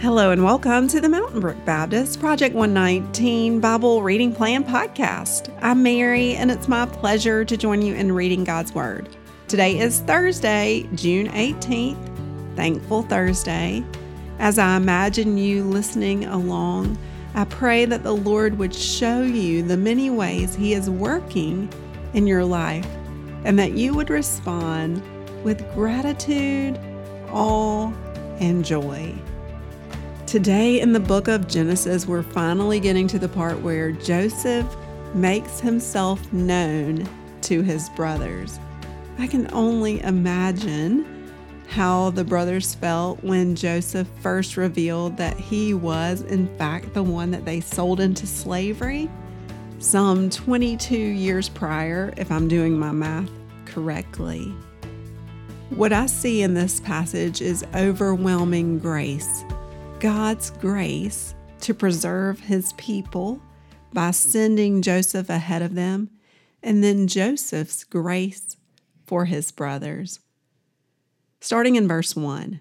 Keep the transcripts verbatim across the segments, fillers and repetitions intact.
Hello and welcome to the Mountain Brook Baptist Project one nineteen Bible Reading Plan Podcast. I'm Mary, and it's my pleasure to join you in reading God's Word. Today is Thursday, June eighteenth, Thankful Thursday. As I imagine you listening along, I pray that the Lord would show you the many ways He is working in your life, and that you would respond with gratitude, awe, and joy. Today in the book of Genesis, we're finally getting to the part where Joseph makes himself known to his brothers. I can only imagine how the brothers felt when Joseph first revealed that he was, in fact, the one that they sold into slavery some twenty-two years prior, if I'm doing my math correctly. What I see in this passage is overwhelming grace. God's grace to preserve His people by sending Joseph ahead of them, and then Joseph's grace for his brothers. Starting in verse one,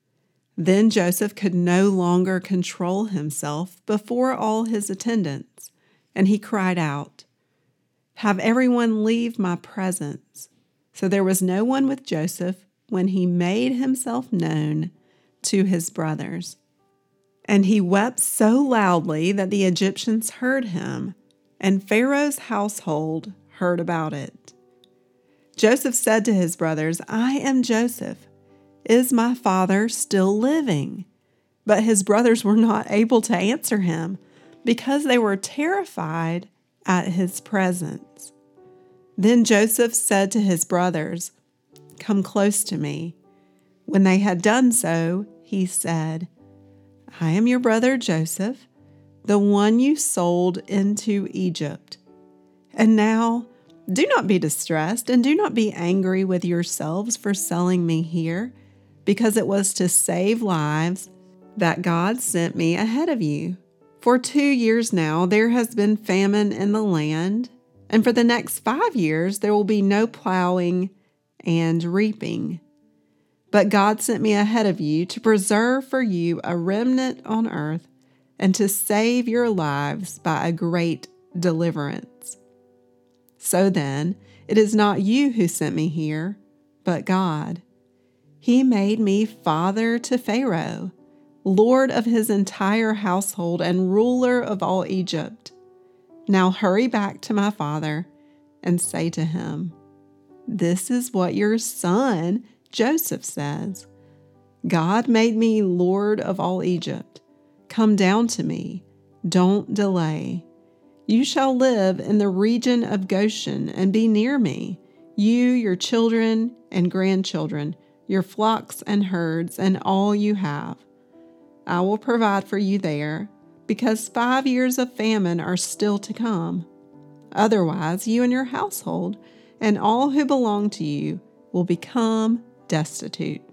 Then Joseph could no longer control himself before all his attendants, and he cried out, "Have everyone leave my presence." So there was no one with Joseph when he made himself known to his brothers. And he wept so loudly that the Egyptians heard him, and Pharaoh's household heard about it. Joseph said to his brothers, "I am Joseph. Is my father still living?" But his brothers were not able to answer him because they were terrified at his presence. Then Joseph said to his brothers, "Come close to me." When they had done so, he said, "I am your brother Joseph, the one you sold into Egypt. And now do not be distressed and do not be angry with yourselves for selling me here, because it was to save lives that God sent me ahead of you. For two years now there has been famine in the land, and for the next five years there will be no plowing and reaping. But God sent me ahead of you to preserve for you a remnant on earth and to save your lives by a great deliverance. So then, it is not you who sent me here, but God. He made me father to Pharaoh, lord of his entire household and ruler of all Egypt. Now hurry back to my father and say to him, 'This is what your son Joseph says, God made me Lord of all Egypt. Come down to me. Don't delay. You shall live in the region of Goshen and be near me, you, your children and grandchildren, your flocks and herds, and all you have. I will provide for you there, because five years of famine are still to come. Otherwise, you and your household and all who belong to you will become destitute.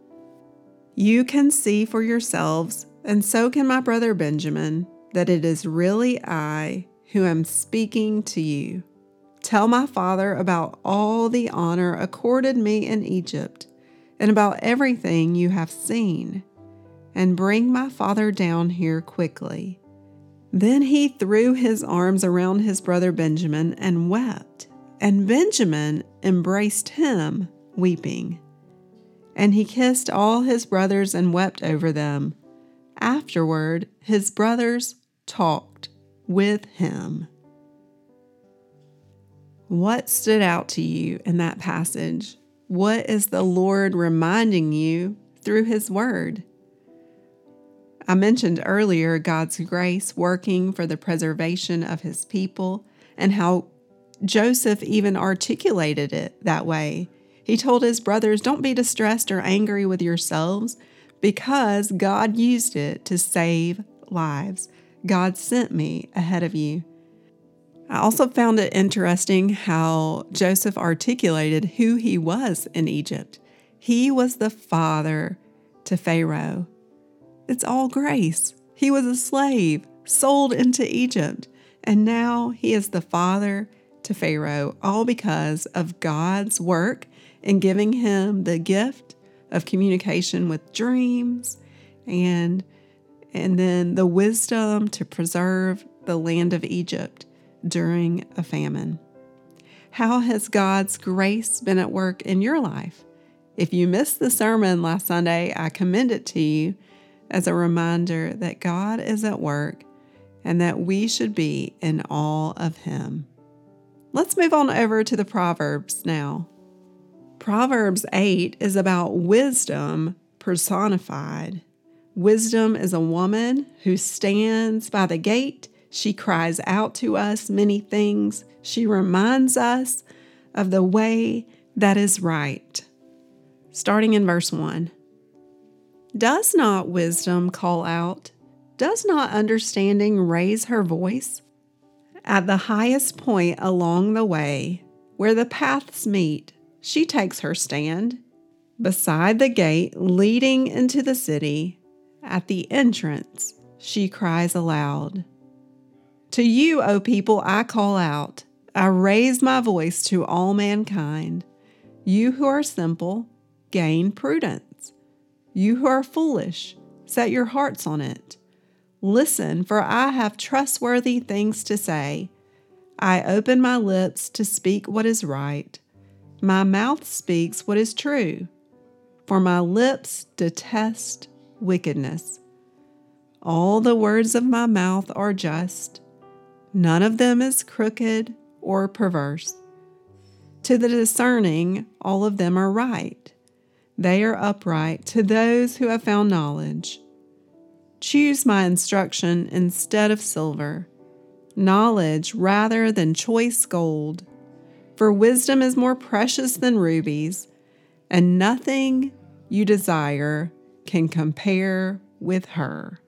You can see for yourselves, and so can my brother Benjamin, that it is really I who am speaking to you. Tell my father about all the honor accorded me in Egypt, and about everything you have seen, and bring my father down here quickly." Then he threw his arms around his brother Benjamin and wept, and Benjamin embraced him, weeping. And he kissed all his brothers and wept over them. Afterward, his brothers talked with him. What stood out to you in that passage? What is the Lord reminding you through His Word? I mentioned earlier God's grace working for the preservation of His people, and how Joseph even articulated it that way. He told his brothers, "Don't be distressed or angry with yourselves, because God used it to save lives. God sent me ahead of you." I also found it interesting how Joseph articulated who he was in Egypt. He was the father to Pharaoh. It's all grace. He was a slave, sold into Egypt, and now he is the father to Pharaoh, all because of God's work in giving him the gift of communication with dreams and and then the wisdom to preserve the land of Egypt during a famine. How has God's grace been at work in your life? If you missed the sermon last Sunday, I commend it to you as a reminder that God is at work and that we should be in awe of Him. Let's move on over to the Proverbs now. Proverbs eight is about wisdom personified. Wisdom is a woman who stands by the gate. She cries out to us many things. She reminds us of the way that is right. Starting in verse one. Does not wisdom call out? Does not understanding raise her voice? At the highest point along the way, where the paths meet, she takes her stand. Beside the gate leading into the city, at the entrance, she cries aloud. To you, O people, I call out. I raise my voice to all mankind. You who are simple, gain prudence. You who are foolish, set your hearts on it. Listen, for I have trustworthy things to say. I open my lips to speak what is right. My mouth speaks what is true. For my lips detest wickedness. All the words of my mouth are just. None of them is crooked or perverse. To the discerning, all of them are right. They are upright to those who have found knowledge. Choose my instruction instead of silver, knowledge rather than choice gold. For wisdom is more precious than rubies, and nothing you desire can compare with her.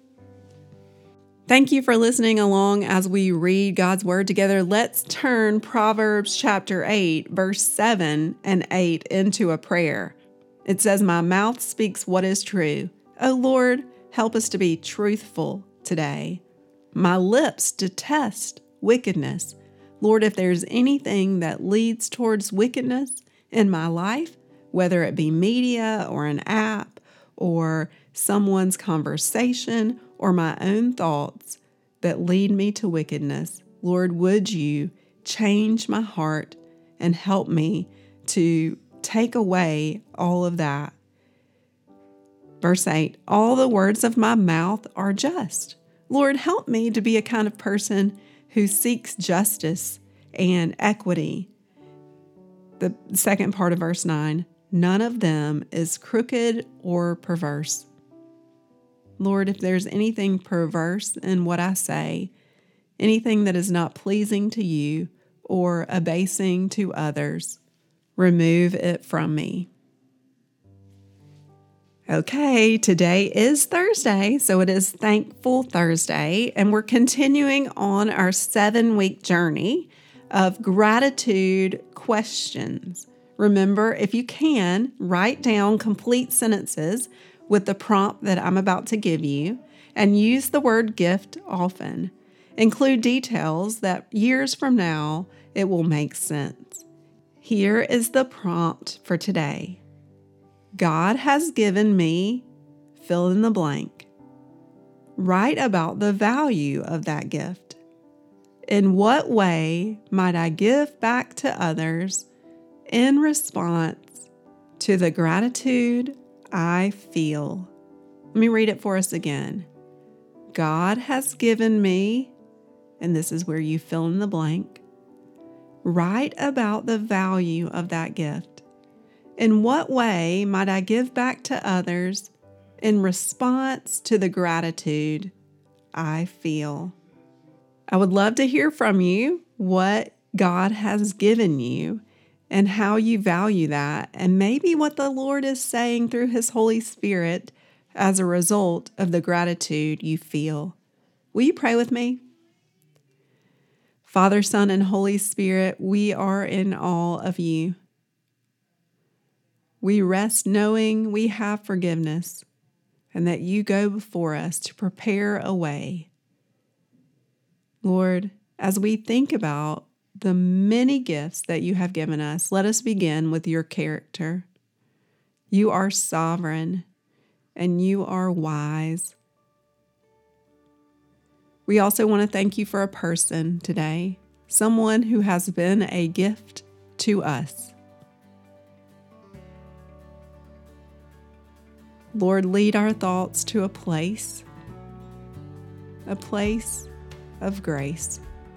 Thank you for listening along as we read God's Word together. Let's turn Proverbs chapter eight, verse seven and eight into a prayer. It says, My mouth speaks what is true. O Lord, help us to be truthful today. My lips detest wickedness. Lord, if there's anything that leads towards wickedness in my life, whether it be media or an app or someone's conversation or my own thoughts that lead me to wickedness, Lord, would you change my heart and help me to take away all of that. Verse eight, all the words of my mouth are just. Lord, help me to be a kind of person who seeks justice and equity. The second part of verse nine, none of them is crooked or perverse. Lord, if there's anything perverse in what I say, anything that is not pleasing to you or abasing to others, remove it from me. Okay, today is Thursday, so it is Thankful Thursday, and we're continuing on our seven-week journey of gratitude questions. Remember, if you can, write down complete sentences with the prompt that I'm about to give you, and use the word gift often. Include details that years from now it will make sense. Here is the prompt for today. God has given me, fill in the blank. Write about the value of that gift. In what way might I give back to others in response to the gratitude I feel? Let me read it for us again. God has given me, and this is where you fill in the blank. Write about the value of that gift. In what way might I give back to others in response to the gratitude I feel? I would love to hear from you what God has given you and how you value that, and maybe what the Lord is saying through His Holy Spirit as a result of the gratitude you feel. Will you pray with me? Father, Son, and Holy Spirit, we are in awe of you. We rest knowing we have forgiveness and that you go before us to prepare a way. Lord, as we think about the many gifts that you have given us, let us begin with your character. You are sovereign and you are wise. We also want to thank you for a person today, someone who has been a gift to us. Lord, lead our thoughts to a place, a place of grace.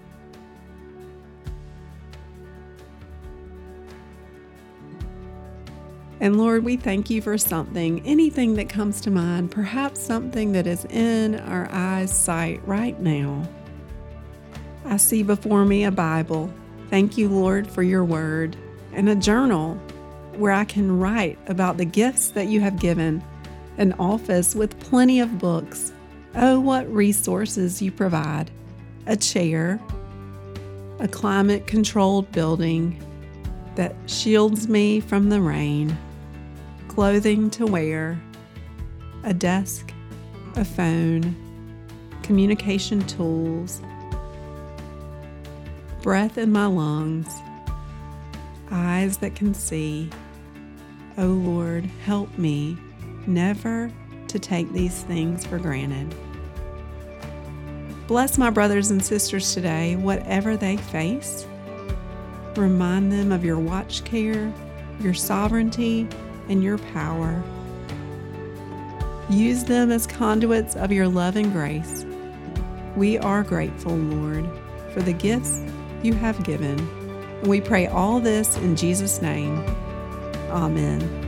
And Lord, we thank you for something, anything that comes to mind, perhaps something that is in our eyes' sight right now. I see before me a Bible. Thank you, Lord, for your word, and a journal where I can write about the gifts that you have given, an office with plenty of books. Oh, what resources you provide. A chair, a climate-controlled building that shields me from the rain, clothing to wear, a desk, a phone, communication tools, breath in my lungs, eyes that can see. Oh Lord, help me never to take these things for granted. Bless my brothers and sisters today, whatever they face. Remind them of your watch care, your sovereignty, and your power. Use them as conduits of your love and grace. We are grateful, Lord, for the gifts you have given. And we pray all this in Jesus' name. Amen.